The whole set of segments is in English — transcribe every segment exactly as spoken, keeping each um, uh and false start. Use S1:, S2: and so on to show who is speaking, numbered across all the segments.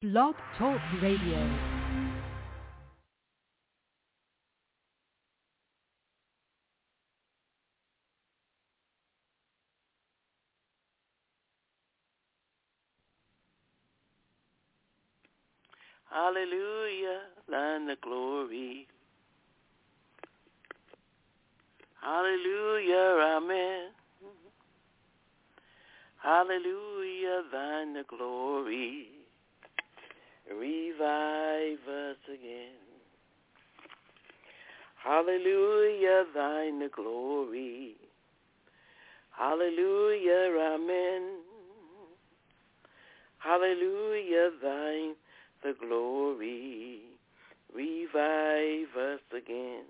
S1: Blog Talk Radio.
S2: Hallelujah, thine the glory. Hallelujah, amen. Hallelujah, thine the glory. Revive us again. Hallelujah, thine the glory. Hallelujah, amen. Hallelujah, thine the glory. Revive us again.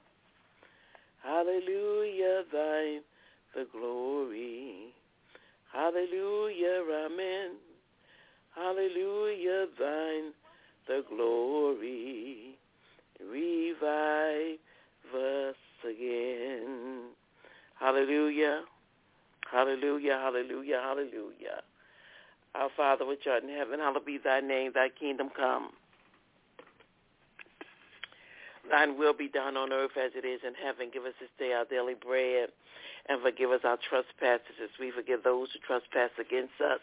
S2: Hallelujah, thine the glory. Hallelujah, amen. Hallelujah, thine the glory. Revive us again. Hallelujah. Hallelujah, hallelujah, hallelujah. Our Father which art in heaven, hallowed be thy name, thy kingdom come. Thine will be done on earth as it is in heaven. Give us this day our daily bread, and forgive us our trespasses as we forgive those who trespass against us.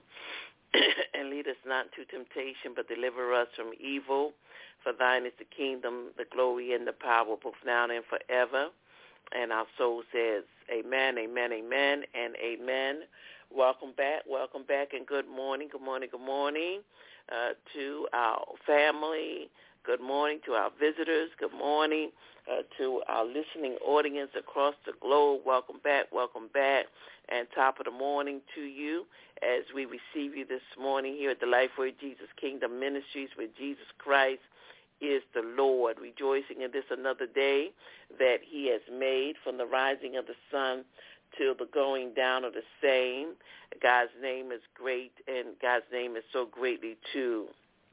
S2: And lead us not into temptation, but deliver us from evil. For thine is the kingdom, the glory, and the power, both now and forever. And our soul says, amen, amen, amen, and amen. Welcome back, welcome back, and good morning, good morning, good morning uh, to our family. Good morning to our visitors. Good morning uh, to our listening audience across the globe. Welcome back, welcome back, and top of the morning to you as we receive you this morning here at the Lifeway Jesus Kingdom Ministries, where Jesus Christ is the Lord, rejoicing in this another day that he has made, from the rising of the sun till the going down of the same. God's name is great, and God's name is so greatly too.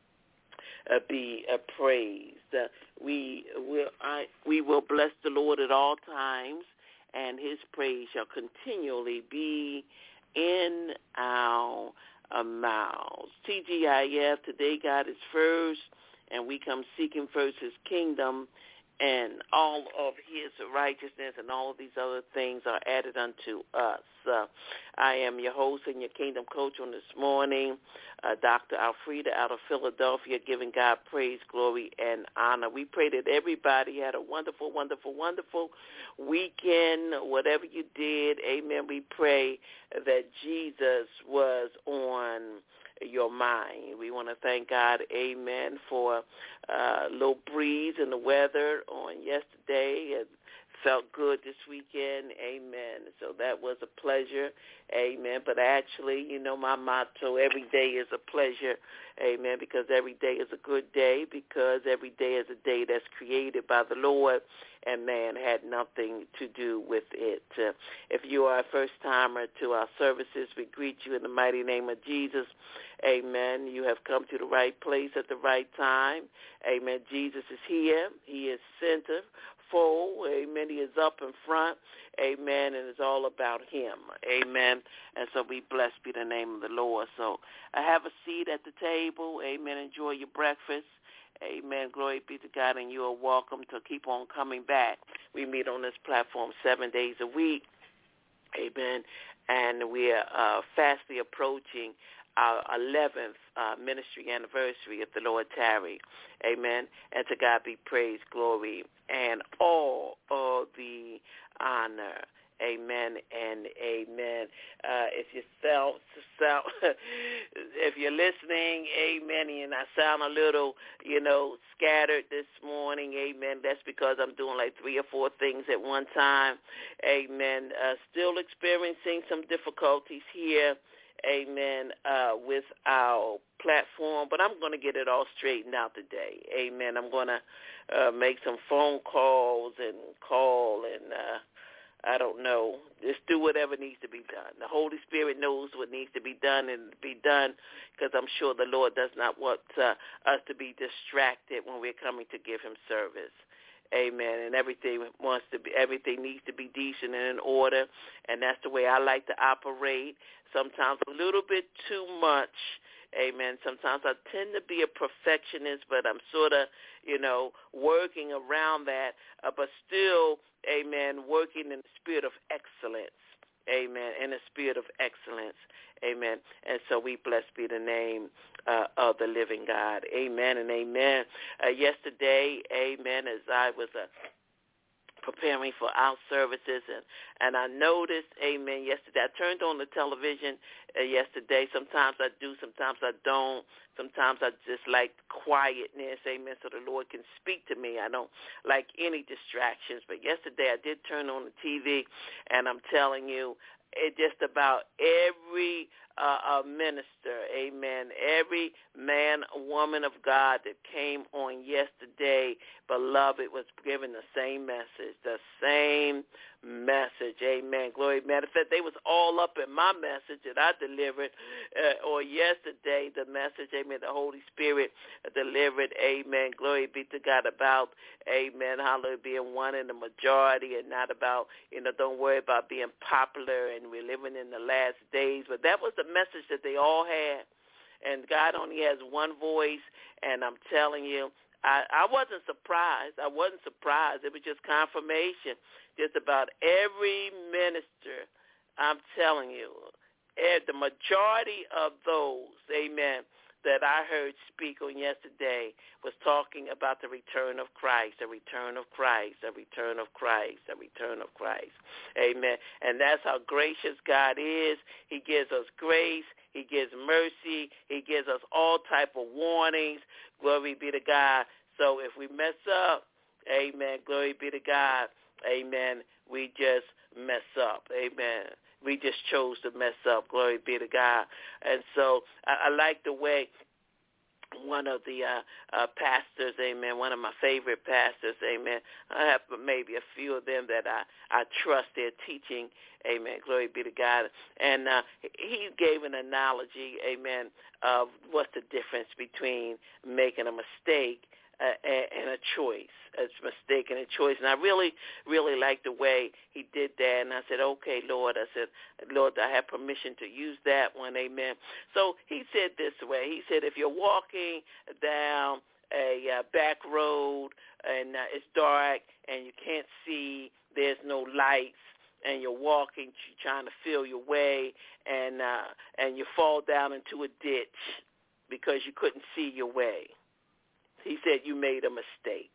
S2: Uh, be uh, praised. Uh, we will I, we will bless the Lord at all times, and his praise shall continually be in our uh, mouths. T G I F, today God is first, and we come seeking first his kingdom, and all of his righteousness and all of these other things are added unto us. Uh, I am your host and your kingdom coach on this morning, uh, Doctor Alfreda out of Philadelphia, giving God praise, glory, and honor. We pray that everybody had a wonderful, wonderful, wonderful weekend, whatever you did. Amen. We pray that Jesus was on your mind. We want to thank God, amen, for a little breeze in the weather on yesterday. It felt good this weekend, amen. So that was a pleasure, amen. But actually, you know, my motto, every day is a pleasure, amen, because every day is a good day, because every day is a day that's created by the Lord, and man had nothing to do with it. Uh, if you are a first-timer to our services, we greet you in the mighty name of Jesus. Amen. You have come to the right place at the right time. Amen. Jesus is here. He is center, full. Amen. He is up in front. Amen. And it's all about him. Amen. And so we blessed be the name of the Lord. So I have a seat at the table. Amen. Enjoy your breakfast. Amen. Glory be to God, and you are welcome to keep on coming back. We meet on this platform seven days a week. Amen. And we are uh, fastly approaching our eleventh uh, ministry anniversary, if the Lord tarry. Amen. And to God be praise, glory, and all of the honor. Amen and amen. Uh, if you sound, sound if you're listening, amen, and I sound a little, you know, scattered this morning, amen, that's because I'm doing like three or four things at one time. Amen. Uh, still experiencing some difficulties here, amen, uh, with our platform, but I'm going to get it all straightened out today. Amen. I'm going to uh, make some phone calls and call and uh I don't know. Just do whatever needs to be done. The Holy Spirit knows what needs to be done and be done, because I'm sure the Lord does not want uh, us to be distracted when we're coming to give him service. Amen. And everything wants to be, everything needs to be decent and in order, and that's the way I like to operate. Sometimes a little bit too much Amen. Sometimes I tend to be a perfectionist, but I'm sort of, you know, working around that, uh, but still, amen, working in the spirit of excellence. Amen. In the spirit of excellence. Amen. And so we bless be the name uh, of the living God. Amen and amen. Uh, yesterday, amen, as I was uh, preparing for our services, and, and I noticed, amen, yesterday, I turned on the television uh, yesterday. Sometimes I do, sometimes I don't. Sometimes I just like quietness, amen, so the Lord can speak to me. I don't like any distractions. But yesterday I did turn on the T V, and I'm telling you, it just about every uh, uh, minister, amen, every man, woman of God that came on yesterday, beloved, was given the same message, the same message, amen. Glory. Matter of fact, they was all up in my message that I delivered, uh, or yesterday, the message, amen, the Holy Spirit delivered, amen. Glory be to God, about, amen, hallelujah, being one in the majority and not about, you know, don't worry about being popular and we're living in the last days. But that was the message that they all had. And God only has one voice, and I'm telling you, I, I wasn't surprised. I wasn't surprised. It was just confirmation. Just about every minister, I'm telling you, the majority of those, amen, that I heard speak on yesterday was talking about the return of Christ, the return of Christ, the return of Christ, the return of Christ. Amen. And that's how gracious God is. He gives us grace. He gives mercy. He gives us all type of warnings. Glory be to God. So if we mess up, amen, glory be to God, amen, we just mess up. Amen. We just chose to mess up. Glory be to God. And so I, I like the way one of the uh, uh, pastors, amen, one of my favorite pastors, amen, I have maybe a few of them that I, I trust their teaching, amen, glory be to God. And uh, he gave an analogy, amen, of what's the difference between making a mistake Uh, and a choice, a mistake and a choice. And I really, really liked the way he did that. And I said, okay, Lord. I said, Lord, I have permission to use that one, amen. So he said this way. He said, if you're walking down a uh, back road and uh, it's dark and you can't see, there's no lights, and you're walking, trying to feel your way, and uh, and you fall down into a ditch because you couldn't see your way. He said, you made a mistake.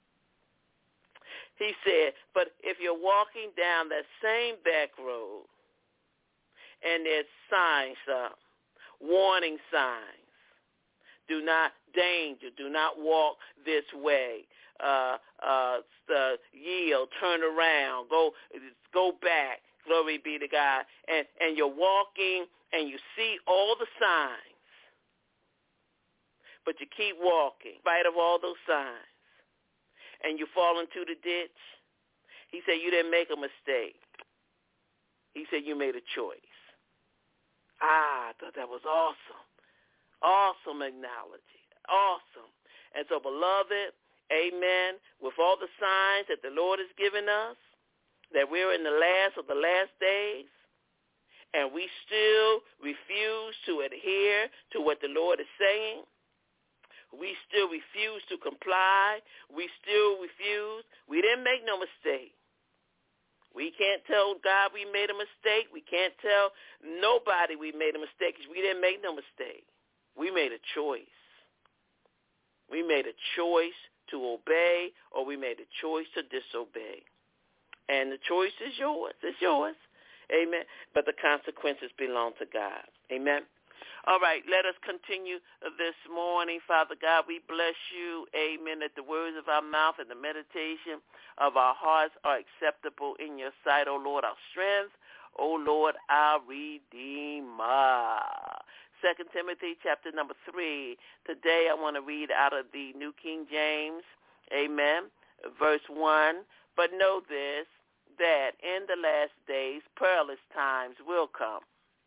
S2: He said, but if you're walking down that same back road and there's signs up, warning signs, do not, danger, do not walk this way, uh, uh, uh, yield, turn around, go, go back, glory be to God, and, and you're walking and you see all the signs, but you keep walking in spite of all those signs, and you fall into the ditch. He said you didn't make a mistake. He said you made a choice. Ah, I thought that was awesome. Awesome analogy. Awesome. And so, beloved, amen, with all the signs that the Lord has given us, that we're in the last of the last days, and we still refuse to adhere to what the Lord is saying, we still refuse to comply. We still refuse. We didn't make no mistake. We can't tell God we made a mistake. We can't tell nobody we made a mistake because we didn't make no mistake. We made a choice. We made a choice to obey, or we made a choice to disobey. And the choice is yours. It's yours. Amen. But the consequences belong to God. Amen. All right, let us continue this morning. Father God, we bless you, amen, that the words of our mouth and the meditation of our hearts are acceptable in your sight, O Lord, our strength, O Lord, our Redeemer. Second Timothy chapter number three. Today I want to read out of the New King James, amen, verse one. But know this, that in the last days perilous times will come.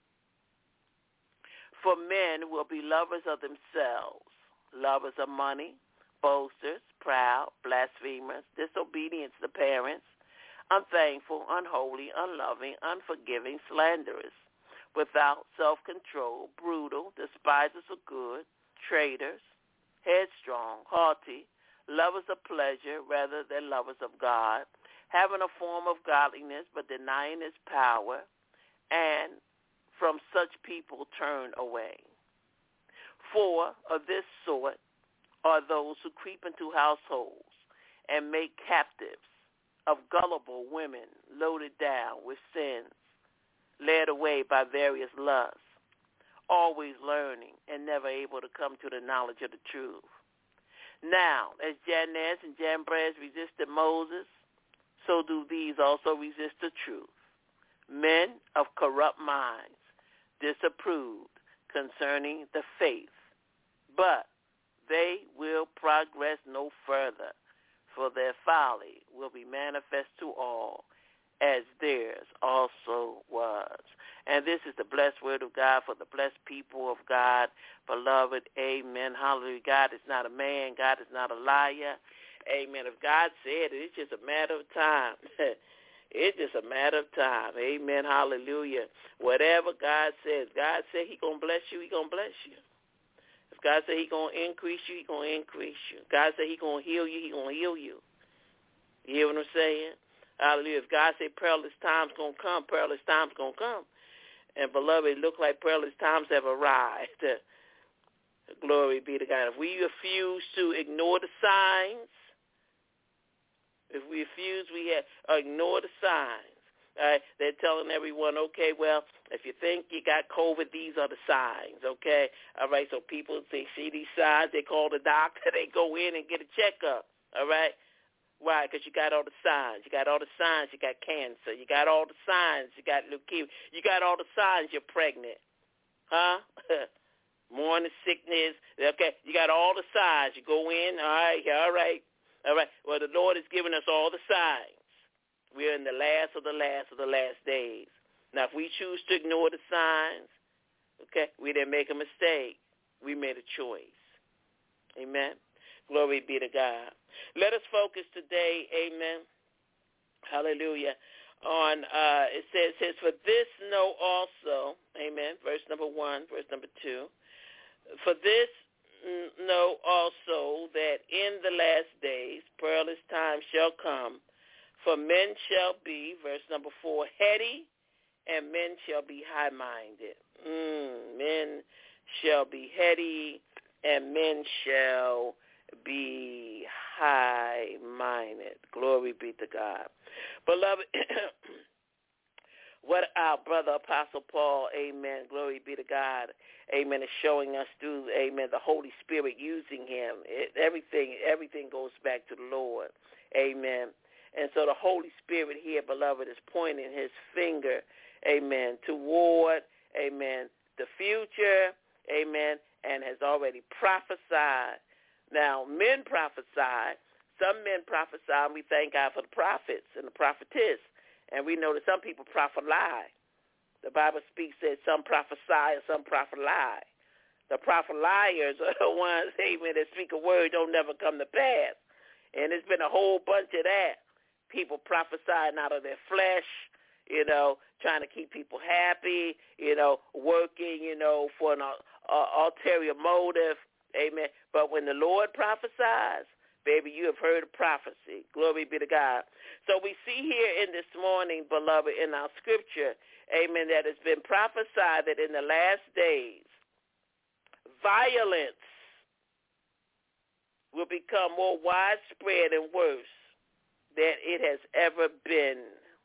S2: For men will be lovers of themselves, lovers of money, boasters, proud, blasphemers, disobedient to parents, unthankful, unholy, unloving, unforgiving, slanderous, without self-control, brutal, despisers of good, traitors, headstrong, haughty, lovers of pleasure rather than lovers of God, having a form of godliness but denying its power, and from such people turn away. For of this sort are those who creep into households and make captives of gullible women loaded down with sins, led away by various lusts, always learning and never able to come to the knowledge of the truth. Now, as Jannes and Jambres resisted Moses, so do these also resist the truth. Men of corrupt minds, disapproved concerning the faith, but they will progress no further, for their folly will be manifest to all, as theirs also was. And this is the blessed word of God for the blessed people of God. Beloved, amen, hallelujah. God is not a man. God is not a liar. Amen. If God said it, it's just a matter of time. It's just a matter of time. Amen, hallelujah. Whatever God says, God said he going to bless you, he going to bless you. If God said he going to increase you, he going to increase you. God said he going to heal you, he going to heal you. You hear what I'm saying? Hallelujah. If God said perilous times going to come, perilous times going to come. And, beloved, it look like perilous times have arrived. Glory be to God. If we refuse to ignore the signs, if we refuse, we have, uh, ignore the signs. All right? They're telling everyone, okay, well, if you think you got COVID, these are the signs, okay? All right, so people, they see these signs, they call the doctor, they go in and get a checkup, all right? Why? Because you got all the signs. You got all the signs you got cancer. You got all the signs you got leukemia. You got all the signs you're pregnant. Huh? Morning sickness. Okay, you got all the signs. You go in, all right, all right, all right. Well, the Lord has given us all the signs. We're in the last of the last of the last days. Now, if we choose to ignore the signs, okay, we didn't make a mistake. We made a choice. Amen. Glory be to God. Let us focus today, amen, hallelujah, on, uh, it says, it says, for this know also, amen, verse number one, verse number two, for this know also that in the last days perilous times shall come, for men shall be, verse number four, heady, and men shall be high-minded. Mm, men shall be heady, and men shall be high-minded. Glory be to God. Beloved, what our brother Apostle Paul, amen, glory be to God, amen, is showing us through, amen, the Holy Spirit using him. It, everything, everything goes back to the Lord. Amen. And so the Holy Spirit here, beloved, is pointing his finger, amen, toward, amen, the future, amen, and has already prophesied. Now, men prophesy. Some men prophesy, and we thank God for the prophets and the prophetess. And we know that some people prophet lie. The Bible speaks that some prophesy and some prophet lie. The prophet liars are the ones, amen, that speak a word don't never come to pass. And there's been a whole bunch of that. People prophesying out of their flesh, you know, trying to keep people happy, you know, working, you know, for an uh, ulterior motive. Amen. But when the Lord prophesies, baby, you have heard a prophecy. Glory be to God. So we see here in this morning, beloved, in our scripture, amen, that it's been prophesied that in the last days, violence will become more widespread and worse than it has ever been.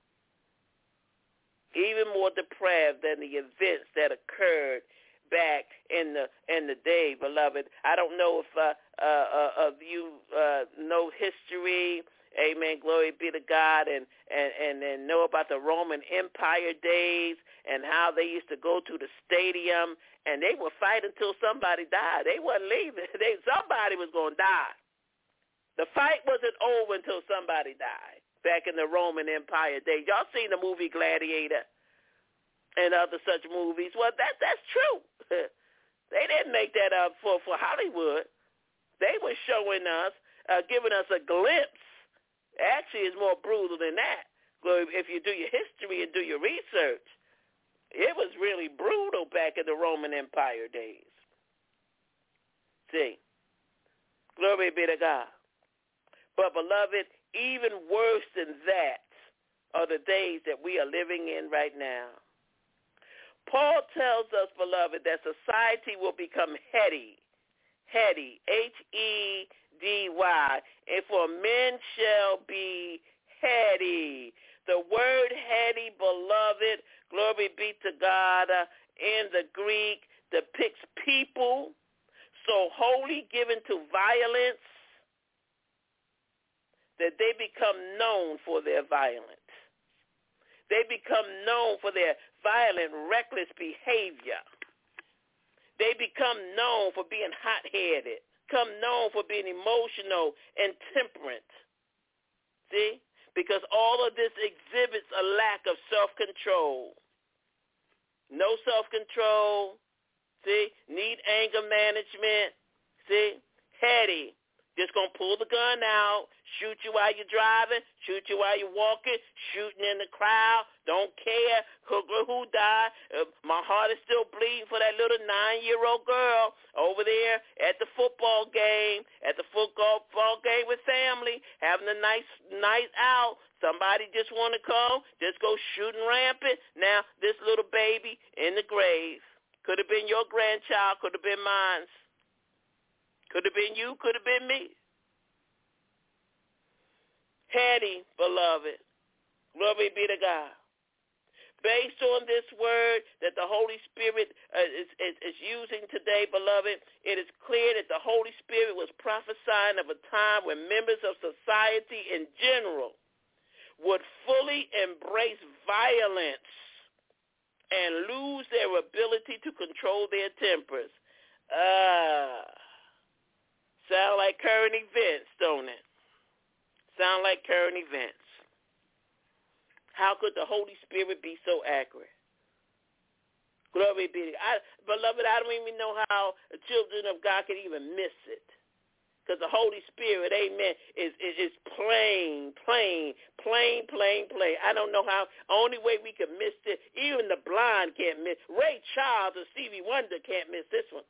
S2: Even more depraved than the events that occurred back in the in the day, beloved. I don't know if uh, uh, uh, of you uh, know history, amen, glory be to God, and, and, and, and know about the Roman Empire days and how they used to go to the stadium and they would fight until somebody died. They wasn't leaving. They, somebody was going to die. The fight wasn't over until somebody died back in the Roman Empire days. Y'all seen the movie Gladiator and other such movies? Well, that that's true. They didn't make that up for, for Hollywood. They were showing us, uh, giving us a glimpse. Actually, it's more brutal than that. If you do your history and do your research, It was really brutal back in the Roman Empire days. See, glory be to God. But, beloved, even worse than that are the days that we are living in right now. Paul tells us, beloved, that society will become heady, heady, H E D Y, and for men shall be heady. The word heady, beloved, glory be to God, uh, in the Greek depicts people so wholly given to violence that they become known for their violence. They become known for their violent, reckless behavior. They become known for being hot-headed, become known for being emotional and temperate. See? Because all of this exhibits a lack of self-control. No self-control. See? Need anger management. See? Heady. Just going to pull the gun out, shoot you while you're driving, shoot you while you're walking, shooting in the crowd, don't care who, who died. Uh, my heart is still bleeding for that little nine-year-old girl over there at the football game, at the football game with family, having a nice night out. Somebody just want to come, just go shooting rampant. Now this little baby in the grave. Could have been your grandchild, could have been mine. Could have been you, could have been me. Heady, beloved. Glory be to God. Based on this word that the Holy Spirit uh, is, is, is using today, beloved, it is clear that the Holy Spirit was prophesying of a time when members of society in general would fully embrace violence and lose their ability to control their tempers. Ah. Uh, Sound like current events, don't it? Sound like current events. How could the Holy Spirit be so accurate? Glory be to God. Beloved, I don't even know how the children of God can even miss it. Because the Holy Spirit, amen, is, is, is plain, plain, plain, plain, plain. I don't know how. Only way we can miss it, even the blind can't miss. Ray Charles and Stevie Wonder can't miss this one.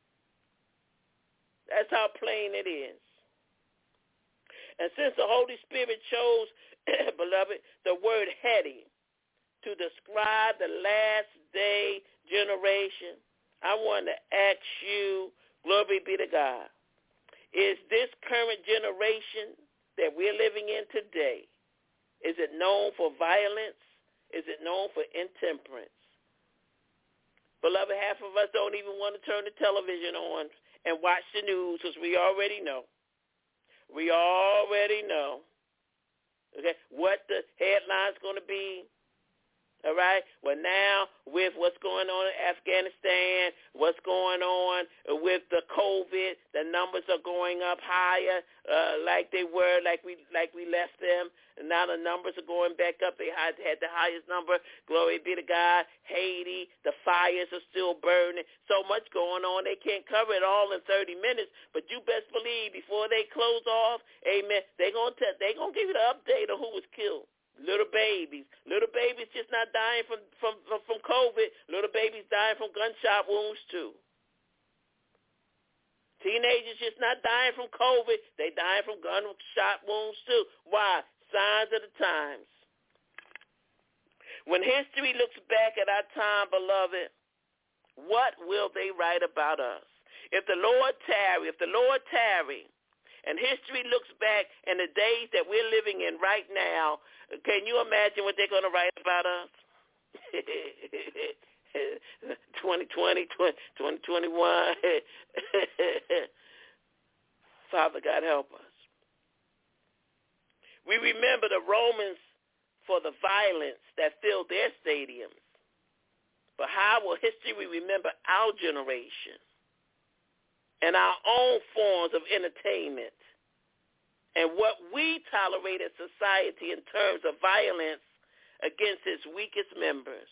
S2: That's how plain it is. And since the Holy Spirit chose, beloved, the word heady to describe the last day generation, I want to ask you, glory be to God, is this current generation that we're living in today, is it known for violence? Is it known for intemperance? Beloved, half of us don't even want to turn the television on and watch the news, because we already know. We already know, okay, what the headline's going to be. All right? Well, now with what's going on in Afghanistan, what's going on with the COVID, the numbers are going up higher uh, like they were, like we like we left them. And now the numbers are going back up. They had, had the highest number. Glory be to God. Haiti, the fires are still burning. So much going on. They can't cover it all in thirty minutes. But you best believe before they close off, amen, they're going to they gonna give you the update on who was killed. Little babies. Little babies just not dying from, from, from, from COVID. Little babies dying from gunshot wounds too. Teenagers just not dying from COVID. They dying from gunshot wounds too. Why? Signs of the times. When history looks back at our time, beloved, what will they write about us? If the Lord tarry, if the Lord tarry, and history looks back in the days that we're living in right now, can you imagine what they're going to write about us? twenty twenty, twenty twenty-one. Father God, help us. We remember the Romans for the violence that filled their stadiums. But how will history remember our generation and our own forms of entertainment and what we tolerate as society in terms of violence against its weakest members?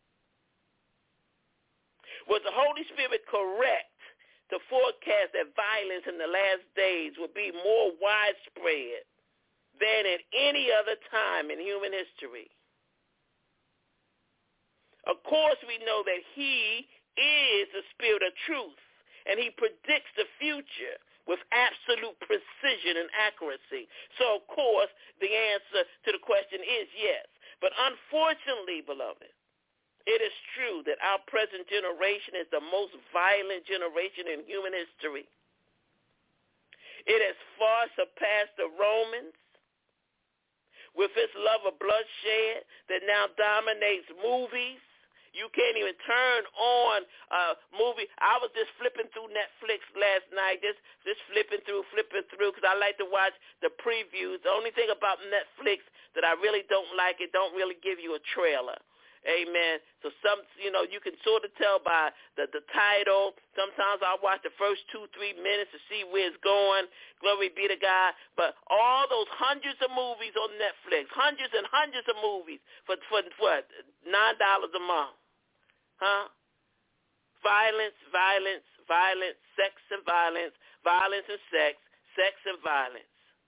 S2: Was the Holy Spirit correct to forecast that violence in the last days would be more widespread than at any other time in human history? Of course, we know that he is the spirit of truth, and he predicts the future with absolute precision and accuracy. So, of course, the answer to the question is yes. But unfortunately, beloved, it is true that our present generation is the most violent generation in human history. It has far surpassed the Romans with its love of bloodshed that now dominates movies. You can't even turn on a movie. I was just flipping through Netflix last night, just just flipping through, flipping through, because I like to watch the previews. The only thing about Netflix that I really don't like, it don't really give you a trailer. Amen. So some, you know, you can sort of tell by the, the title. Sometimes I'll watch the first two, three minutes to see where it's going. Glory be to God. But all those hundreds of movies on Netflix, hundreds and hundreds of movies for, for, for what, nine dollars a month. Huh? Violence, violence, violence, sex and violence, violence and sex, sex and violence.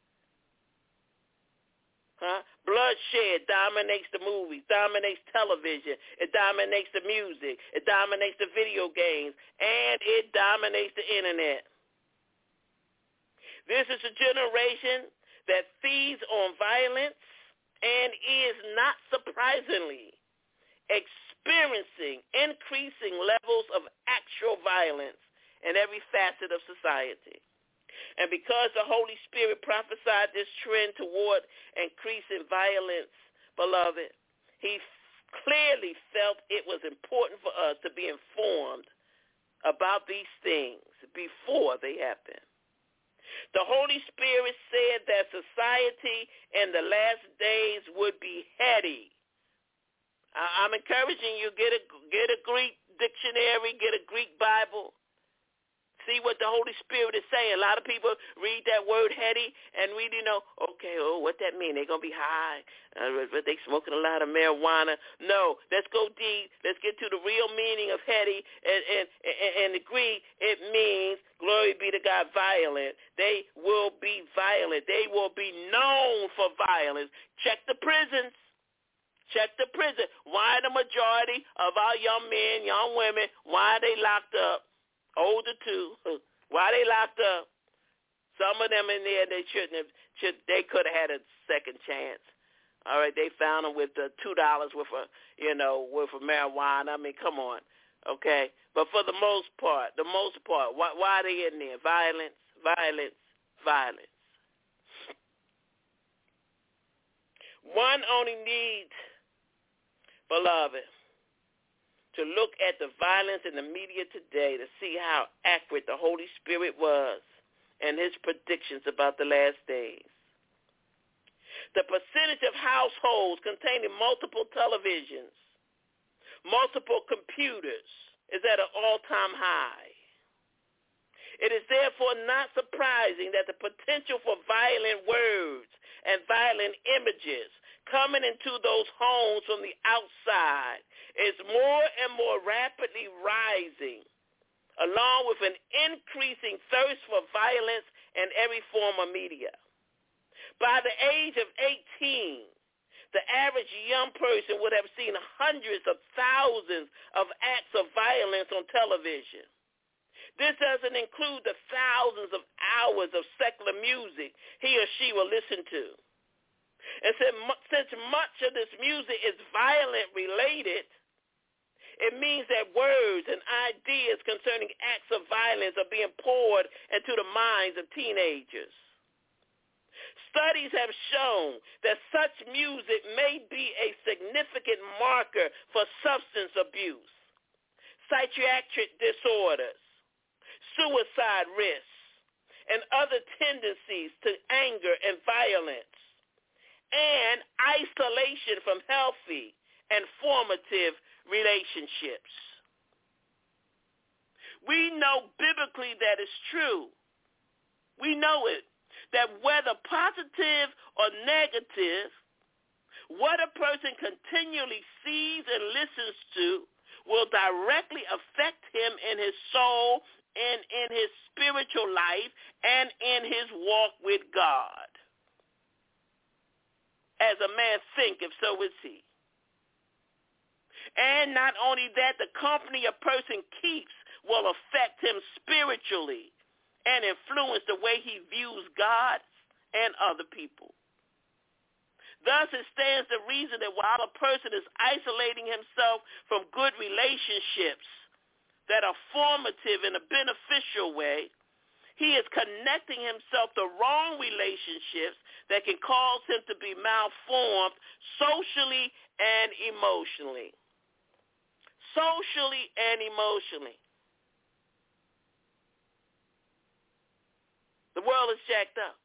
S2: Huh? Bloodshed dominates the movies, dominates television, it dominates the music, it dominates the video games, and it dominates the internet. This is a generation that feeds on violence and is not surprisingly experiencing increasing levels of actual violence in every facet of society. And because the Holy Spirit prophesied this trend toward increasing violence, beloved, he clearly felt it was important for us to be informed about these things before they happen. The Holy Spirit said that society in the last days would be heady. I'm encouraging you, get a get a Greek dictionary, get a Greek Bible. See what the Holy Spirit is saying. A lot of people read that word heady and we, you know, okay, oh, what that mean? They're going to be high. Uh, but they smoking a lot of marijuana. No, let's go deep. Let's get to the real meaning of heady. And, and, and, and the Greek, it means, glory be to God, violent. They will be violent. They will be known for violence. Check the prisons. Check the prison. Why the majority of our young men, young women, why are they locked up? Older too. Why are they locked up? Some of them in there, they shouldn't have. Should, they could have had a second chance. All right, they found them with the two dollars worth of, you know, worth of marijuana. I mean, come on, okay. But for the most part, the most part, why, why are they in there? Violence, violence, violence. One only needs, beloved, to look at the violence in the media today to see how accurate the Holy Spirit was and his predictions about the last days. The percentage of households containing multiple televisions, multiple computers, is at an all-time high. It is therefore not surprising that the potential for violent words and violent images coming into those homes from the outside is more and more rapidly rising, along with an increasing thirst for violence in every form of media. By the age of eighteen, the average young person would have seen hundreds of thousands of acts of violence on television. This doesn't include the thousands of hours of secular music he or she will listen to. And since much of this music is violent related, it means that words and ideas concerning acts of violence are being poured into the minds of teenagers. Studies have shown that such music may be a significant marker for substance abuse, psychiatric disorders, suicide risks, and other tendencies to anger and violence, and isolation from healthy and formative relationships. We know biblically that it's true. We know it, that whether positive or negative, what a person continually sees and listens to will directly affect him in his soul and in his spiritual life and in his walk with God. As a man thinketh, so is he. And not only that, the company a person keeps will affect him spiritually and influence the way he views God and other people. Thus, it stands to reason that while a person is isolating himself from good relationships that are formative in a beneficial way, he is connecting himself to wrong relationships that can cause him to be malformed socially and emotionally. Socially and emotionally. The world is jacked up.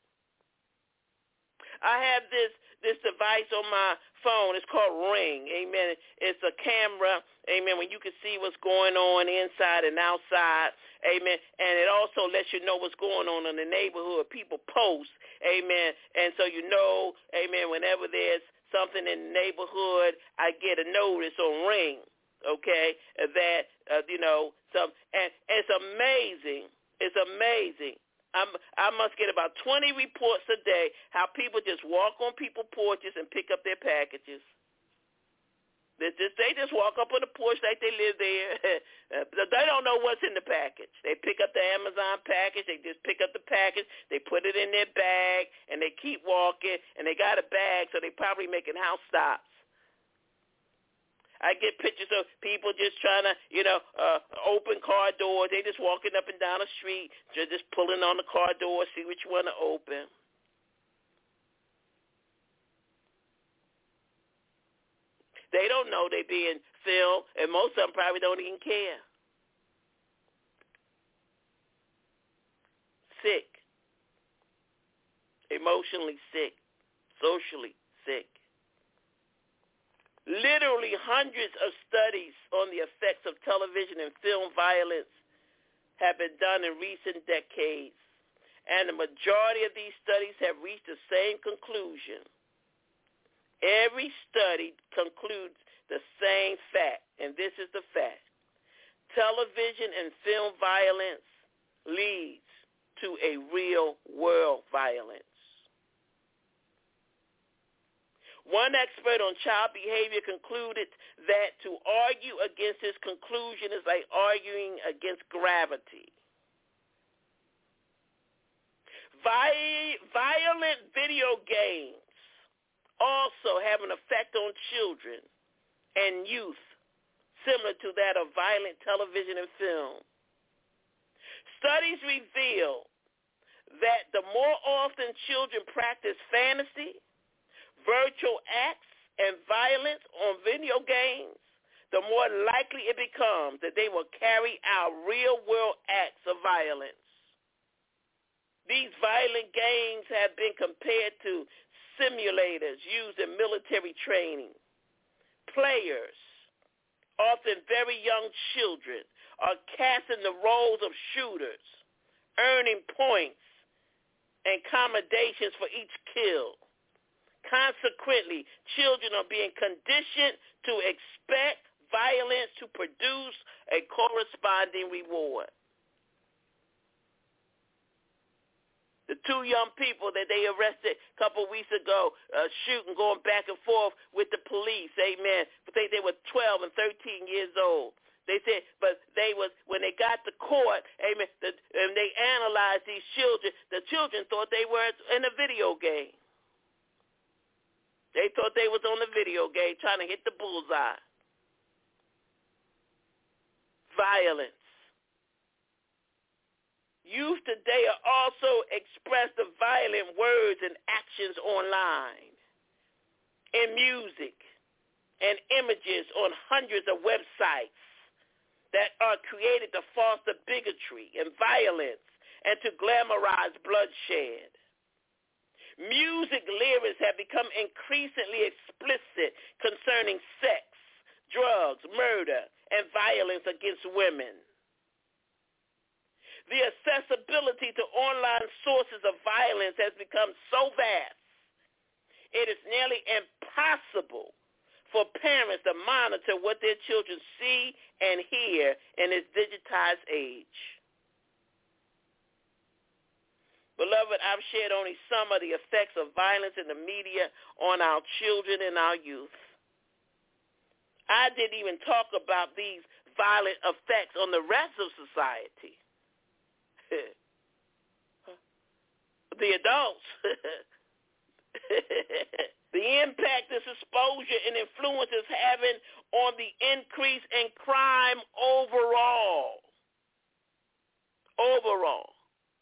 S2: I have this this device on my phone. It's called Ring. Amen. It's a camera. Amen. When you can see what's going on inside and outside. Amen. And it also lets you know what's going on in the neighborhood. People post. Amen. And so you know, amen, whenever there's something in the neighborhood, I get a notice on Ring. Okay, that, uh, you know, some, and, and it's amazing. It's amazing. I'm, I must get about twenty reports a day how people just walk on people's porches and pick up their packages. They just, they just walk up on the porch like they live there. They don't know what's in the package. They pick up the Amazon package. They just pick up the package. They put it in their bag, and they keep walking, and they got a bag, so they probably making house stops. I get pictures of people just trying to, you know, uh, open car doors. They just walking up and down the street, just pulling on the car door, see which one to open. They don't know they being filmed, and most of them probably don't even care. Sick. Emotionally sick. Socially sick. Literally hundreds of studies on the effects of television and film violence have been done in recent decades, and the majority of these studies have reached the same conclusion. Every study concludes the same fact, and this is the fact. Television and film violence leads to a real world violence. One expert on child behavior concluded that to argue against his conclusion is like arguing against gravity. Vi- violent video games also have an effect on children and youth similar to that of violent television and film. Studies reveal that the more often children practice fantasy, virtual acts, and violence on video games, the more likely it becomes that they will carry out real-world acts of violence. These violent games have been compared to simulators used in military training. Players, often very young children, are cast in the roles of shooters, earning points and commendations for each kill. Consequently, children are being conditioned to expect violence to produce a corresponding reward. The two young people that they arrested a couple of weeks ago, uh, shooting, going back and forth with the police, amen, but they, they were twelve and thirteen years old. They said, but they was, when they got to court, amen, the, and they analyzed these children, the children thought they were in a video game. They thought they was on the video game trying to hit the bullseye. Violence. Youth today are also expressed the violent words and actions online, in music, and images on hundreds of websites that are created to foster bigotry and violence and to glamorize bloodshed. Music lyrics have become increasingly explicit concerning sex, drugs, murder, and violence against women. The accessibility to online sources of violence has become so vast, it is nearly impossible for parents to monitor what their children see and hear in this digitized age. Beloved, I've shared only some of the effects of violence in the media on our children and our youth. I didn't even talk about these violent effects on the rest of society. The adults. The impact this exposure and influence is having on the increase in crime overall. Overall.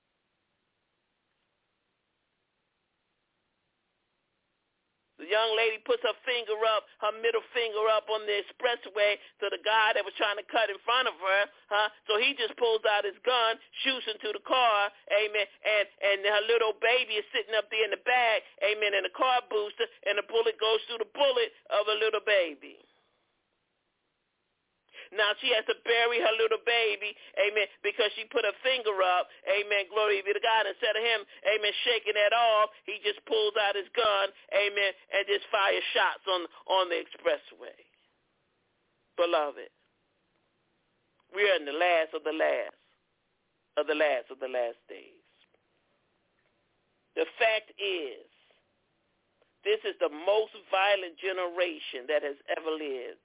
S2: The young lady puts her finger up, her middle finger up on the expressway to the guy that was trying to cut in front of her, huh? So he just pulls out his gun, shoots into the car, amen, and, and her little baby is sitting up there in the back, amen, in the car booster, and the bullet goes through the bullet of a little baby. Now she has to bury her little baby, amen, because she put her finger up, amen, glory be to God. Instead of him, amen, shaking that off, he just pulls out his gun, amen, and just fires shots on, on the expressway. Beloved, we are in the last of the last of the last of the last days. The fact is, this is the most violent generation that has ever lived.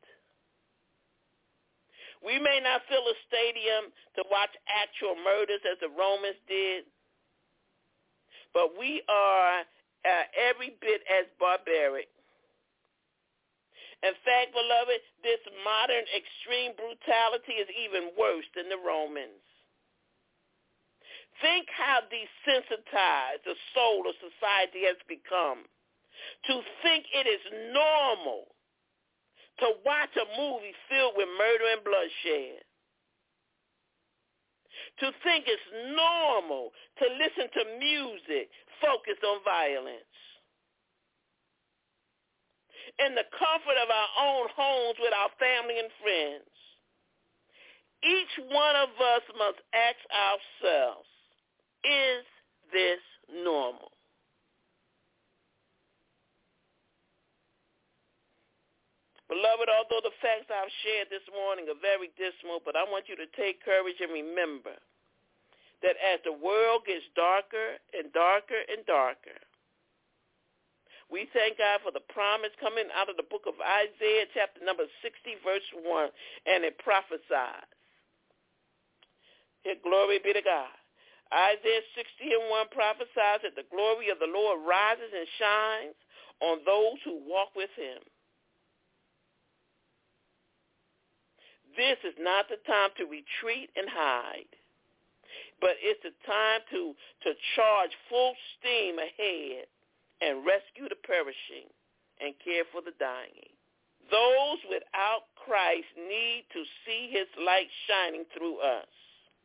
S2: We may not fill a stadium to watch actual murders as the Romans did, but we are uh, every bit as barbaric. In fact, beloved, this modern extreme brutality is even worse than the Romans. Think how desensitized the soul of society has become to think it is normal to watch a movie filled with murder and bloodshed. To think it's normal to listen to music focused on violence. In the comfort of our own homes with our family and friends, each one of us must ask ourselves, is this normal? Beloved, although the facts I've shared this morning are very dismal, but I want you to take courage and remember that as the world gets darker and darker and darker, we thank God for the promise coming out of the book of Isaiah, chapter number sixty, verse one, and it prophesies. Here, glory be to God. Isaiah sixty and one prophesies that the glory of the Lord rises and shines on those who walk with him. This is not the time to retreat and hide, but it's the time to, to charge full steam ahead and rescue the perishing and care for the dying. Those without Christ need to see his light shining through us.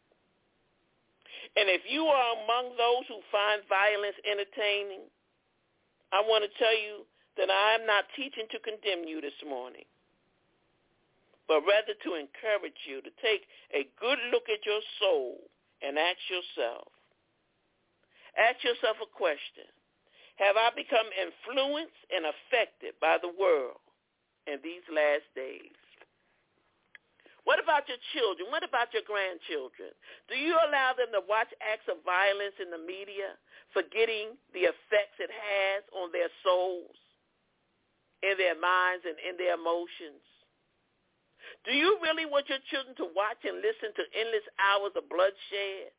S2: And if you are among those who find violence entertaining, I want to tell you that I am not teaching to condemn you this morning, but rather to encourage you to take a good look at your soul and ask yourself, ask yourself a question. Have I become influenced and affected by the world in these last days? What about your children? What about your grandchildren? Do you allow them to watch acts of violence in the media, forgetting the effects it has on their souls, in their minds, and in their emotions? Do you really want your children to watch and listen to endless hours of bloodshed?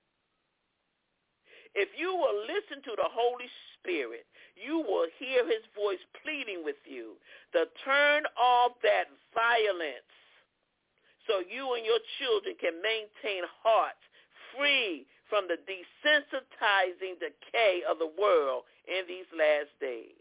S2: If you will listen to the Holy Spirit, you will hear his voice pleading with you to turn off that violence so you and your children can maintain hearts free from the desensitizing decay of the world in these last days.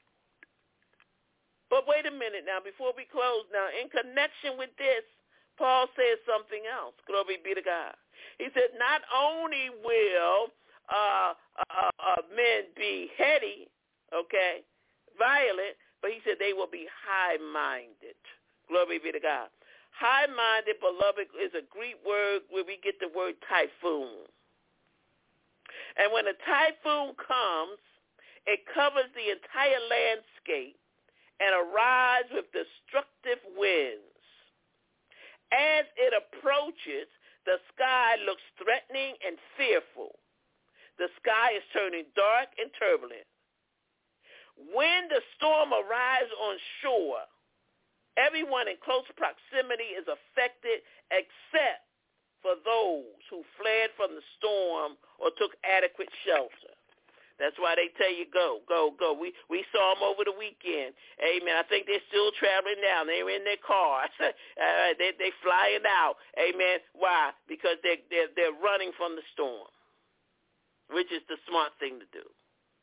S2: But wait a minute now, before we close now, in connection with this, Paul says something else. Glory be to God. He said, not only will uh, uh, uh, men be heady, okay, violent, but he said they will be high-minded. Glory be to God. High-minded, beloved, is a Greek word where we get the word typhoon. And when a typhoon comes, it covers the entire landscape and arrives with destructive winds. As it approaches, the sky looks threatening and fearful. The sky is turning dark and turbulent. When the storm arrives on shore, Everyone in close proximity is affected except for those who fled from the storm or took adequate shelter. That's why they tell you go, go, go. We we saw them over the weekend. Amen. I think they're still traveling now. They're in their car. uh, they they flying out. Amen. Why? Because they they're, they're running from the storm, which is the smart thing to do.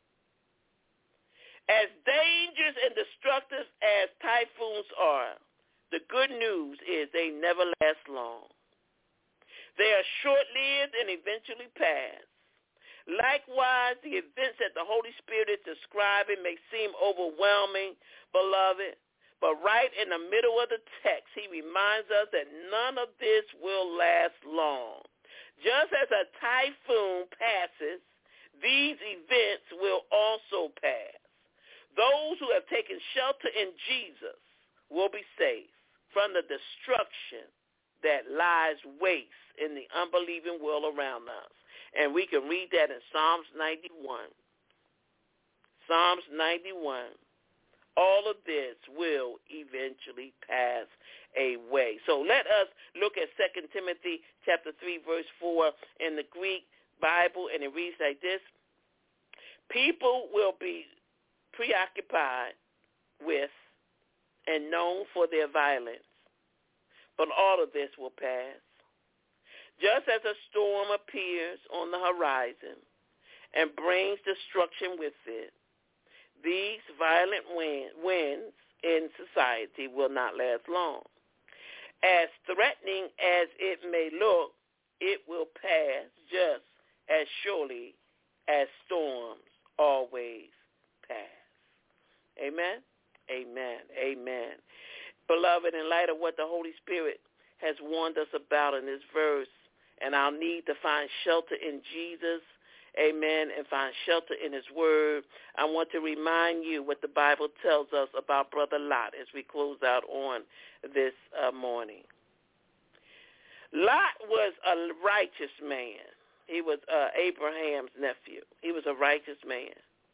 S2: As dangerous and destructive as typhoons are, the good news is they never last long. They are short-lived and eventually pass. Likewise, the events that the Holy Spirit is describing may seem overwhelming, beloved, but right in the middle of the text, he reminds us that none of this will last long. Just as a typhoon passes, these events will also pass. Those who have taken shelter in Jesus will be safe from the destruction that lies waste in the unbelieving world around us. And we can read that in Psalms ninety-one. Psalms ninety-one. All of this will eventually pass away. So let us look at Second Timothy chapter three, verse four in the Greek Bible, and it reads like this. People will be preoccupied with and known for their violence, but all of this will pass. Just as a storm appears on the horizon and brings destruction with it, these violent wind, winds in society will not last long. As threatening as it may look, it will pass just as surely as storms always pass. Amen? Amen. Amen. Beloved, in light of what the Holy Spirit has warned us about in this verse, and our need to find shelter in Jesus, amen, and find shelter in his word, I want to remind you what the Bible tells us about Brother Lot as we close out on this uh, morning. Lot was a righteous man. He was uh, Abraham's nephew. He was a righteous man.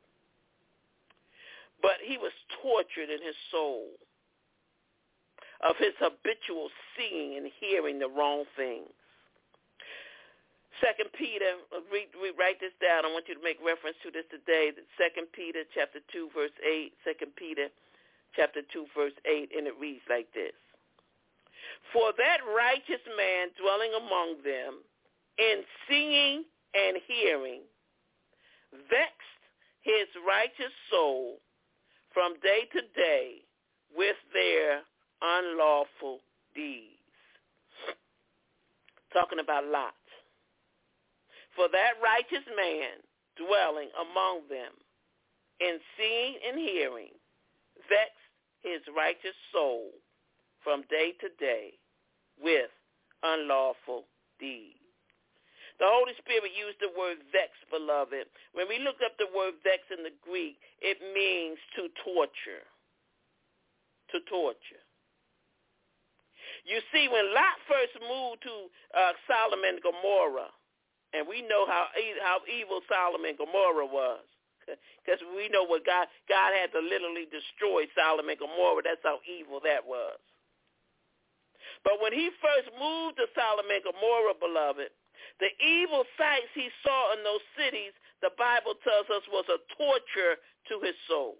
S2: But he was tortured in his soul of his habitual seeing and hearing the wrong things. Second Peter, read, read, write this down. I want you to make reference to this today. Second Peter chapter two, verse eight. Second Peter chapter two, verse eight, and it reads like this. For that righteous man dwelling among them in seeing and hearing vexed his righteous soul from day to day with their unlawful deeds. Talking about Lot. For that righteous man dwelling among them in seeing and hearing vexed his righteous soul from day to day with unlawful deeds. The Holy Spirit used the word vex, beloved. When we look up the word vex in the Greek, it means to torture. To torture. You see, when Lot first moved to uh, Sodom and Gomorrah, and we know how how evil Sodom and Gomorrah was, because we know what God God had to literally destroy Sodom and Gomorrah. That's how evil that was. But when he first moved to Sodom and Gomorrah, beloved, the evil sights he saw in those cities, the Bible tells us, was a torture to his soul.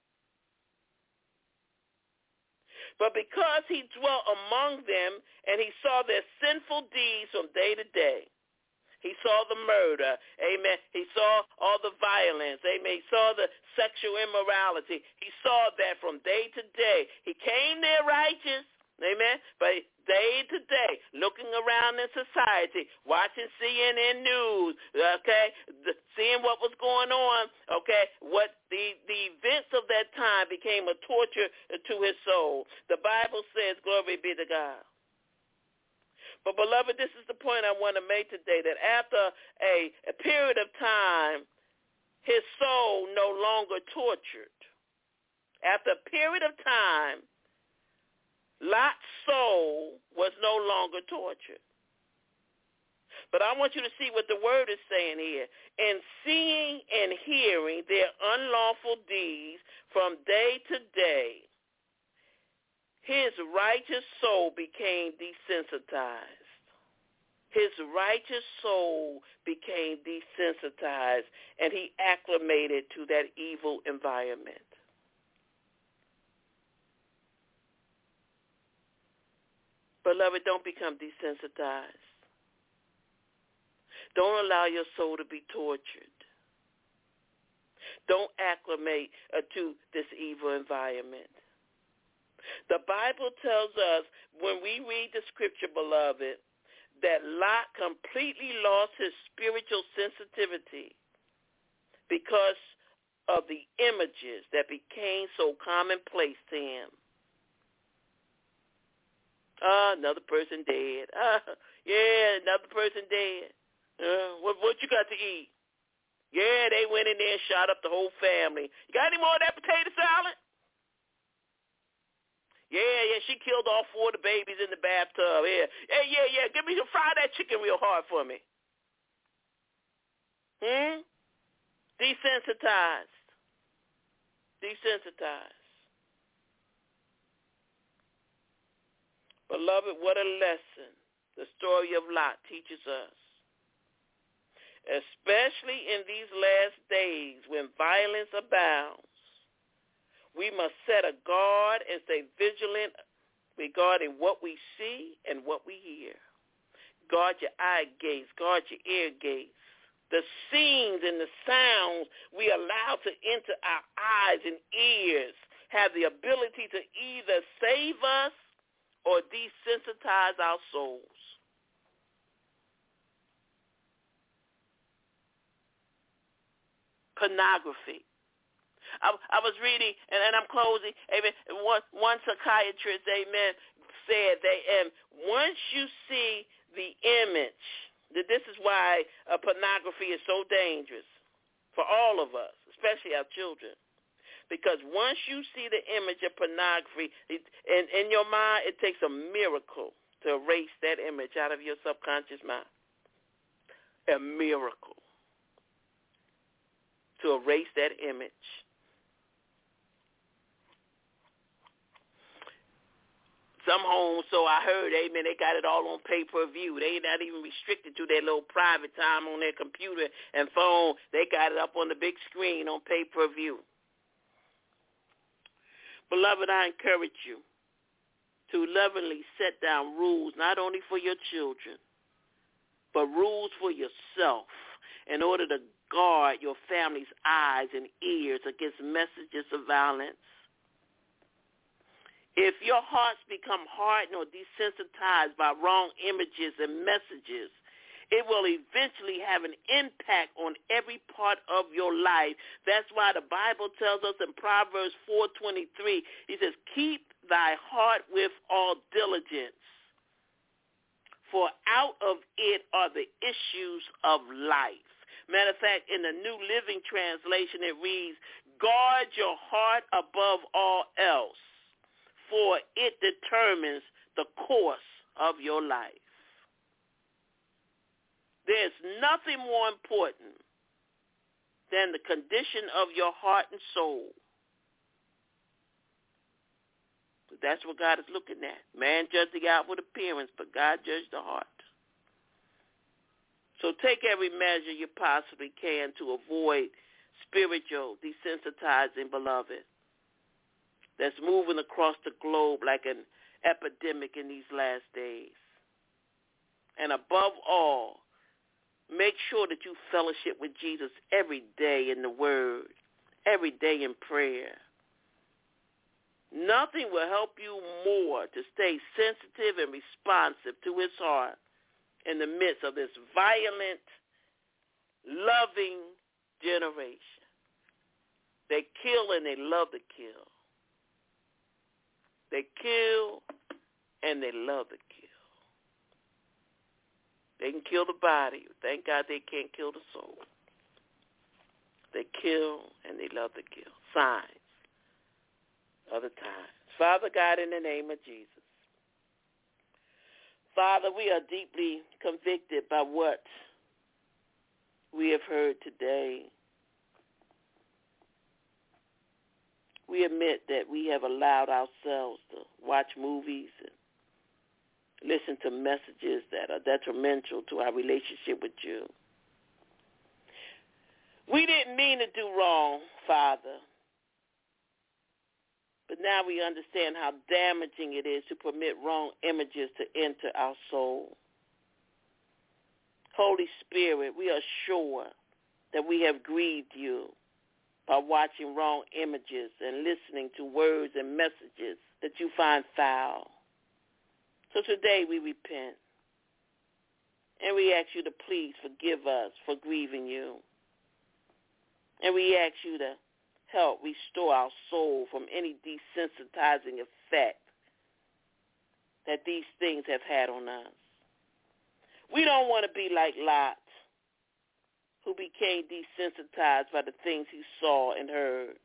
S2: But because he dwelt among them and he saw their sinful deeds from day to day, he saw the murder, amen. He saw all the violence, amen. He saw the sexual immorality. He saw that from day to day. He came there righteous, amen, but day to day, looking around in society, watching C N N News, okay, the, seeing what was going on, okay, what the, the events of that time became a torture to his soul. The Bible says, glory be to God. But, beloved, this is the point I want to make today, that after a, a period of time, his soul no longer tortured. After a period of time, Lot's soul was no longer tortured. But I want you to see what the word is saying here. In seeing and hearing their unlawful deeds from day to day, his righteous soul became desensitized. His righteous soul became desensitized, and he acclimated to that evil environment. Beloved, don't become desensitized. Don't allow your soul to be tortured. Don't acclimate uh, to this evil environment. The Bible tells us when we read the scripture, beloved, that Lot completely lost his spiritual sensitivity because of the images that became so commonplace to him. Ah, uh, another person dead. Uh, yeah, another person dead. Uh, what, what you got to eat? Yeah, they went in there and shot up the whole family. You got any more of that potato salad? Yeah, yeah, she killed all four of the babies in the bathtub. Yeah, hey, yeah, yeah, give me some, fry that chicken real hard for me. Hmm? Desensitized. Desensitized. Beloved, what a lesson the story of Lot teaches us. Especially in these last days when violence abounds, we must set a guard and stay vigilant regarding what we see and what we hear. Guard your eye gates, guard your ear gates. The scenes and the sounds we allow to enter our eyes and ears have the ability to either save us or desensitize our souls. Pornography. I, I was reading, and, and I'm closing, amen, one, one psychiatrist, amen, said that um, once you see the image, that this is why uh, pornography is so dangerous for all of us, especially our children, because once you see the image of pornography, it, in, in your mind, it takes a miracle to erase that image out of your subconscious mind. A miracle. To erase that image. Some homes, so I heard, amen, they got it all on pay-per-view. They not even restricted to their little private time on their computer and phone. They got it up on the big screen on pay-per-view. Beloved, I encourage you to lovingly set down rules, not only for your children, but rules for yourself in order to guard your family's eyes and ears against messages of violence. If your hearts become hardened or desensitized by wrong images and messages, it will eventually have an impact on every part of your life. That's why the Bible tells us in Proverbs four twenty-three, he says, keep thy heart with all diligence, for out of it are the issues of life. Matter of fact, in the New Living Translation, it reads, guard your heart above all else, for it determines the course of your life. There's nothing more important than the condition of your heart and soul. But that's what God is looking at. Man judged the outward appearance, but God judged the heart. So take every measure you possibly can to avoid spiritual desensitizing, beloved, that's moving across the globe like an epidemic in these last days. And above all, make sure that you fellowship with Jesus every day in the Word, every day in prayer. Nothing will help you more to stay sensitive and responsive to his heart in the midst of this violent, loving generation. They kill and they love to kill. They kill and they love to kill. They can kill the body. Thank God they can't kill the soul. They kill and they love to kill. Signs of the times. Father God, in the name of Jesus. Father, we are deeply convicted by what we have heard today. We admit that we have allowed ourselves to watch movies and listen to messages that are detrimental to our relationship with you. We didn't mean to do wrong, Father, but now we understand how damaging it is to permit wrong images to enter our soul. Holy Spirit, we are sure that we have grieved you by watching wrong images and listening to words and messages that you find foul. So today we repent, and we ask you to please forgive us for grieving you. And we ask you to help restore our soul from any desensitizing effect that these things have had on us. We don't want to be like Lot, who became desensitized by the things he saw and heard.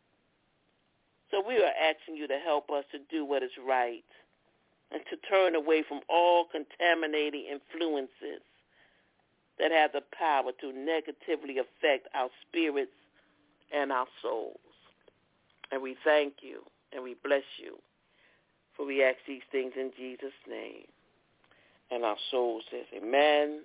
S2: So we are asking you to help us to do what is right and to turn away from all contaminating influences that have the power to negatively affect our spirits and our souls. And we thank you and we bless you, for we ask these things in Jesus' name. And our soul says amen,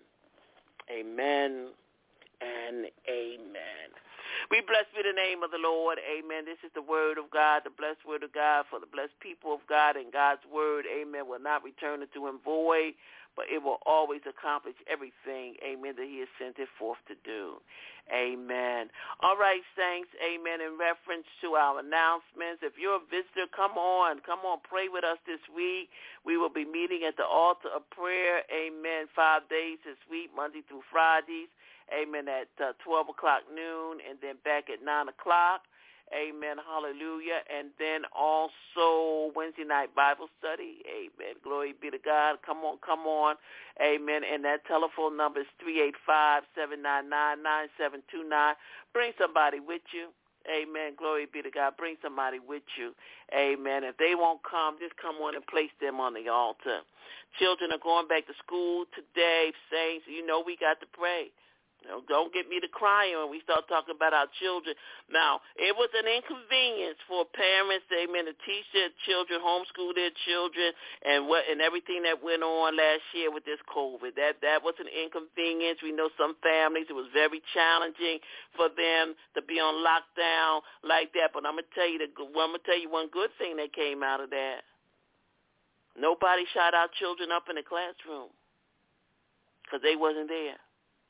S2: amen, and amen. We bless be the name of the Lord. Amen. This is the word of God, the blessed word of God for the blessed people of God, and God's word, amen, will not return unto him void, but it will always accomplish everything, amen, that he has sent it forth to do. Amen. All right, saints, amen, in reference to our announcements, if you're a visitor, come on, come on, pray with us this week. We will be meeting at the altar of prayer, amen, five days this week, Monday through Fridays, amen, at uh, twelve o'clock noon, and then back at nine o'clock. Amen, hallelujah. And then also Wednesday night Bible study. Amen, glory be to God. Come on, come on. Amen. And that telephone number is three eight five, seven nine nine, nine seven two nine. Bring somebody with you. Amen, glory be to God. Bring somebody with you. Amen. If they won't come, just come on and place them on the altar. Children are going back to school today. Saints, you know we got to pray. No, don't get me to crying when we start talking about our children. Now, it was an inconvenience for parents, amen, to teach their children, homeschool their children, and what and everything that went on last year with this COVID. That that was an inconvenience. We know some families, it was very challenging for them to be on lockdown like that. But I'm gonna tell you the I'm gonna tell you one good thing that came out of that. Nobody shot our children up in the classroom because they wasn't there.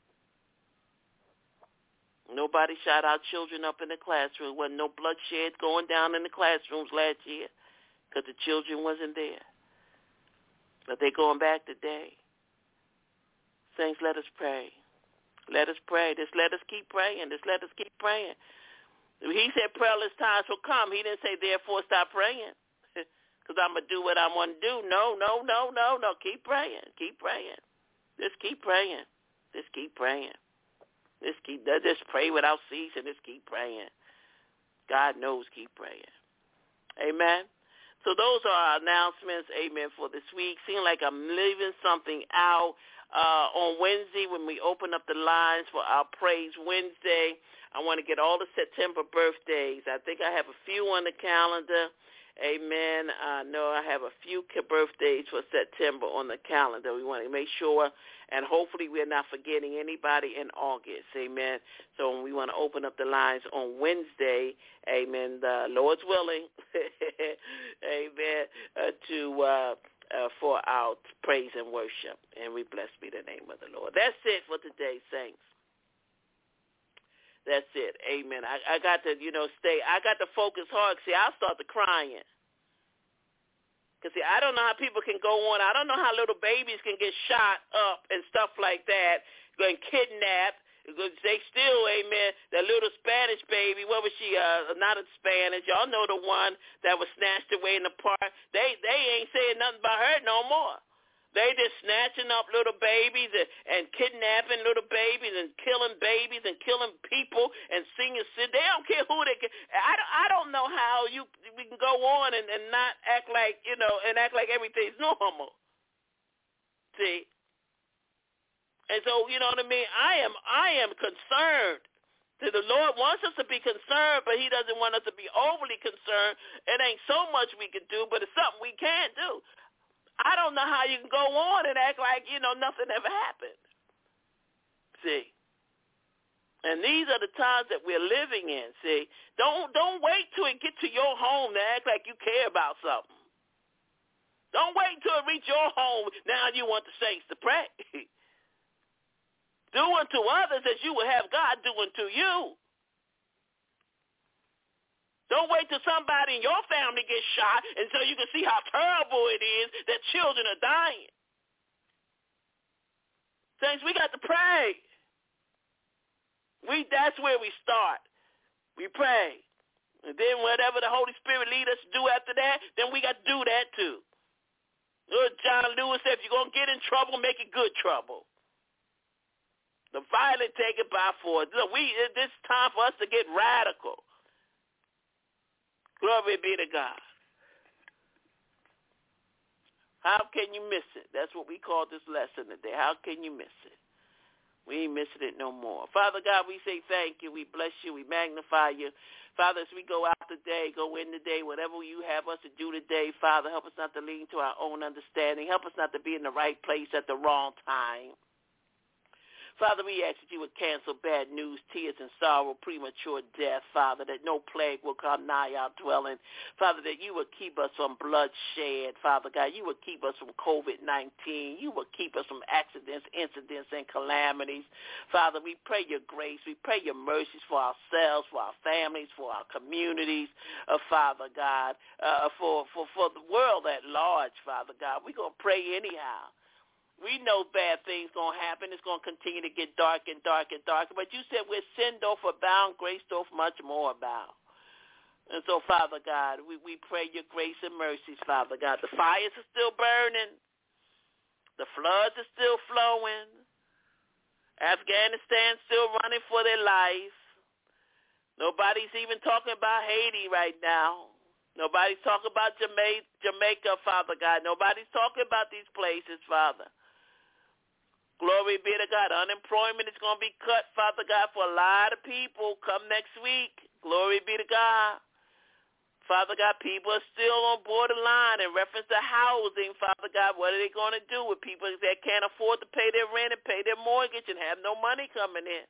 S2: Nobody shot our children up in the classroom. There wasn't no bloodshed going down in the classrooms last year because the children wasn't there. But they're going back today. Saints, let us pray. Let us pray. Just let us keep praying. Just let us keep praying. He said prayerless times will come. He didn't say, therefore, stop praying because I'm going to do what I want to do. No, no, no, no, no. Keep praying. Keep praying. Just keep praying. Just keep praying. Just keep, just pray without ceasing. Just keep praying. God knows, keep praying. Amen. So those are our announcements, amen, for this week. Seems like I'm leaving something out. Uh, on Wednesday, when we open up the lines for our Praise Wednesday, I want to get all the September birthdays. I think I have a few on the calendar. Amen. I know I have a few birthdays for September on the calendar. We want to make sure, and hopefully we're not forgetting anybody in August. Amen. So we want to open up the lines on Wednesday. Amen. The Lord's willing. Amen. Uh, to uh, uh, for our praise and worship, and we bless be the name of the Lord. That's it for today, saints. That's it. Amen. I, I got to, you know, stay. I got to focus hard. See, I started crying. Because, see, I don't know how people can go on. I don't know how little babies can get shot up and stuff like that, and kidnapped. They still, amen, that little Spanish baby, what was she, uh, not a Spanish, y'all know the one that was snatched away in the park. They they ain't saying nothing about her no more. They just snatching up little babies and, and kidnapping little babies and killing babies and killing people and senior citizens. They don't care who they can. I don't, I don't know how you we can go on and, and not act like, you know, and act like everything's normal. See? And so, you know what I mean? I am I am concerned to The Lord wants us to be concerned, but he doesn't want us to be overly concerned. It ain't so much we can do, but it's something we can do. I don't know how you can go on and act like, you know, nothing ever happened. See? And these are the times that we're living in, see? Don't don't wait till it get to your home to act like you care about something. Don't wait till it reach your home. Now you want the saints to pray. Do unto others as you would have God do unto you. Don't wait till somebody in your family gets shot and so you can see how terrible it is that children are dying. Saints, we got to pray. We that's where we start. We pray. And then whatever the Holy Spirit lead us to do after that, then we got to do that too. Lord John Lewis said, if you're going to get in trouble, make it good trouble. The violent take it by force. Look, we, it's time for us to get radical. Glory be to God. How can you miss it? That's what we call this lesson today. How can you miss it? We ain't missing it no more. Father God, we say thank you. We bless you. We magnify you. Father, as we go out today, go in today, whatever you have us to do today, Father, help us not to lean to our own understanding. Help us not to be in the right place at the wrong time. Father, we ask that you would cancel bad news, tears, and sorrow, premature death, Father, that no plague will come nigh our dwelling. Father, that you would keep us from bloodshed, Father God. You would keep us from covid nineteen. You would keep us from accidents, incidents, and calamities. Father, we pray your grace. We pray your mercies for ourselves, for our families, for our communities, uh, Father God, uh, for, for, for the world at large, Father God. We're going to pray anyhow. We know bad things going to happen. It's going to continue to get dark and dark and darker. But you said we're sin doth abound, grace doth much more abound. And so, Father God, we, we pray your grace and mercies, Father God. The fires are still burning. The floods are still flowing. Afghanistan's still running for their life. Nobody's even talking about Haiti right now. Nobody's talking about Jamaica, Jamaica, Father God. Nobody's talking about these places, Father. Glory be to God. Unemployment is going to be cut, Father God, for a lot of people come next week. Glory be to God. Father God, people are still on borderline in reference to housing. Father God, what are they going to do with people that can't afford to pay their rent and pay their mortgage and have no money coming in?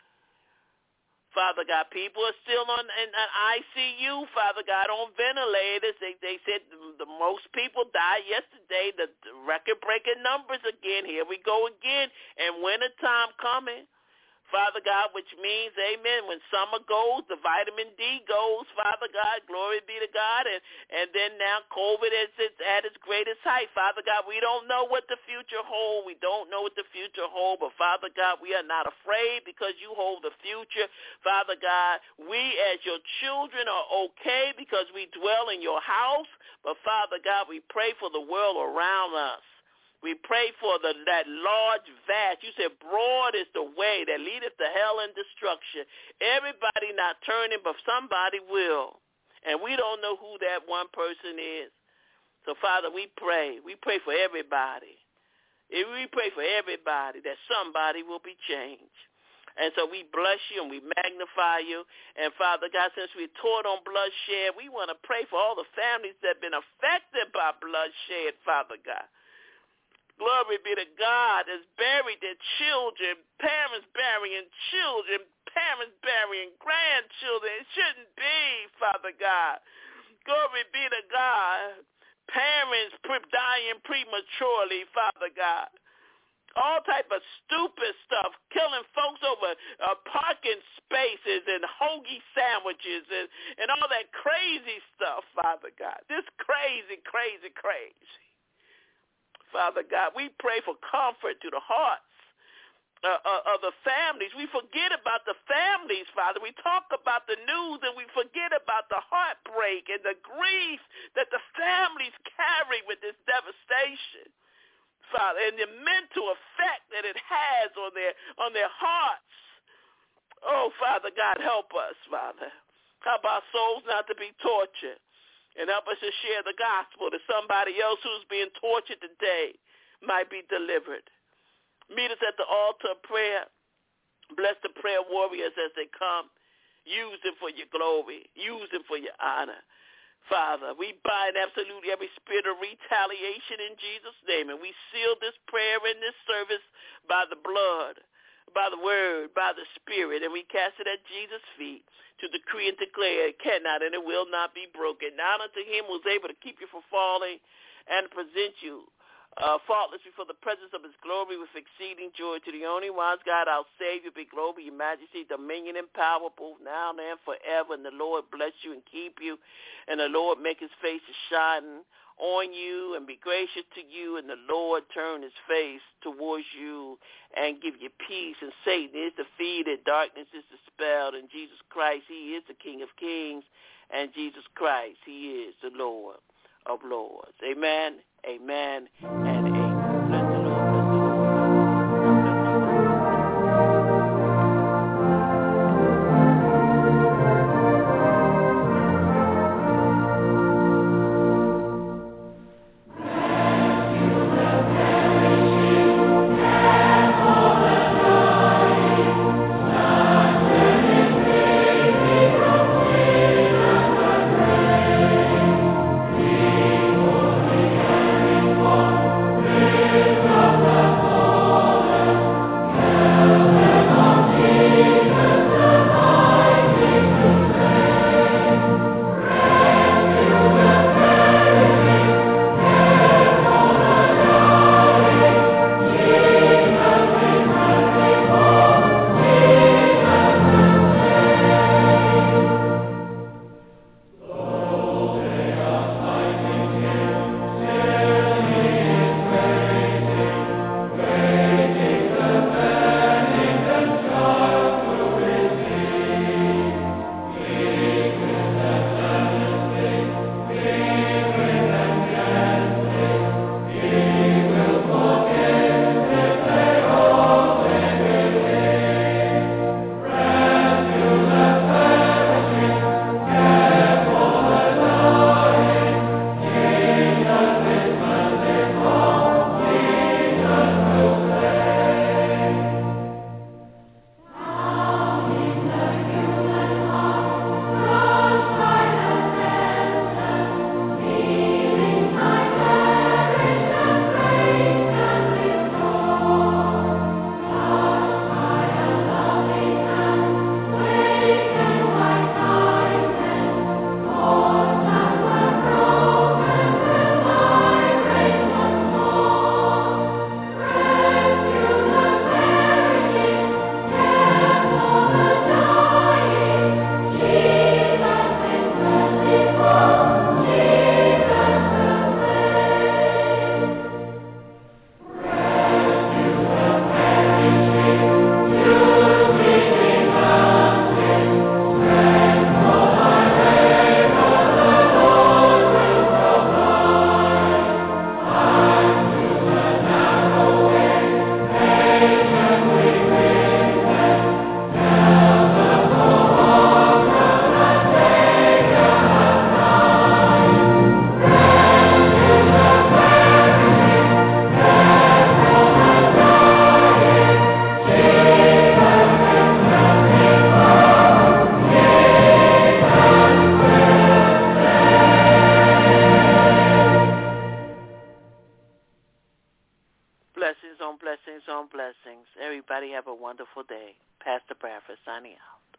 S2: Father God, people are still on in an I C U, Father God, on ventilators. They they said the most people died yesterday, the record-breaking numbers again. Here we go again, and wintertime coming. Father God, which means, amen, when summer goes, the vitamin D goes, Father God, glory be to God, and, and then now COVID is it's at its greatest height. Father God, we don't know what the future holds. We don't know what the future holds, but Father God, we are not afraid because you hold the future. Father God, we as your children are okay because we dwell in your house, but Father God, we pray for the world around us. We pray for the, that large vast. You said broad is the way that leadeth to hell and destruction. Everybody not turning, but somebody will. And we don't know who that one person is. So, Father, we pray. We pray for everybody. We pray for everybody that somebody will be changed. And so we bless you and we magnify you. And, Father God, since we're taught on bloodshed, we want to pray for all the families that have been affected by bloodshed, Father God. Glory be to God, has buried their children, parents burying children, parents burying grandchildren. It shouldn't be, Father God. Glory be to God. Parents dying prematurely, Father God. All type of stupid stuff, killing folks over uh, parking spaces and hoagie sandwiches and, and all that crazy stuff, Father God. This crazy, crazy, crazy. Father God, we pray for comfort to the hearts uh, uh, of the families. We forget about the families, Father. We talk about the news and we forget about the heartbreak and the grief that the families carry with this devastation, Father, and the mental effect that it has on their on their hearts. Oh, Father God, help us, Father. Help our souls not to be tortured. And help us to share the gospel that somebody else who's being tortured today might be delivered. Meet us at the altar of prayer Bless the prayer warriors as they come. Use them for your glory. Use them for your honor. Father, we bind absolutely every spirit of retaliation in Jesus' name, and we seal this prayer in this service by the blood, by the word, by the Spirit, and we cast it at Jesus' feet to decree and declare it cannot and it will not be broken. Now unto him who is able to keep you from falling and present you Uh, faultless before the presence of his glory with exceeding joy. To the only wise God, our Savior, be glory, your majesty, dominion, and power, both now and forever. And the Lord bless you and keep you. And the Lord make his face to shine on you and be gracious to you. And the Lord turn his face towards you and give you peace. And Satan is defeated. Darkness is dispelled. And Jesus Christ, he is the King of kings. And Jesus Christ, he is the Lord of lords. Amen, amen, and amen. Bless the Lord, bless the Lord. Blessings on blessings on blessings. Everybody have a wonderful day. Pastor Bradford signing out.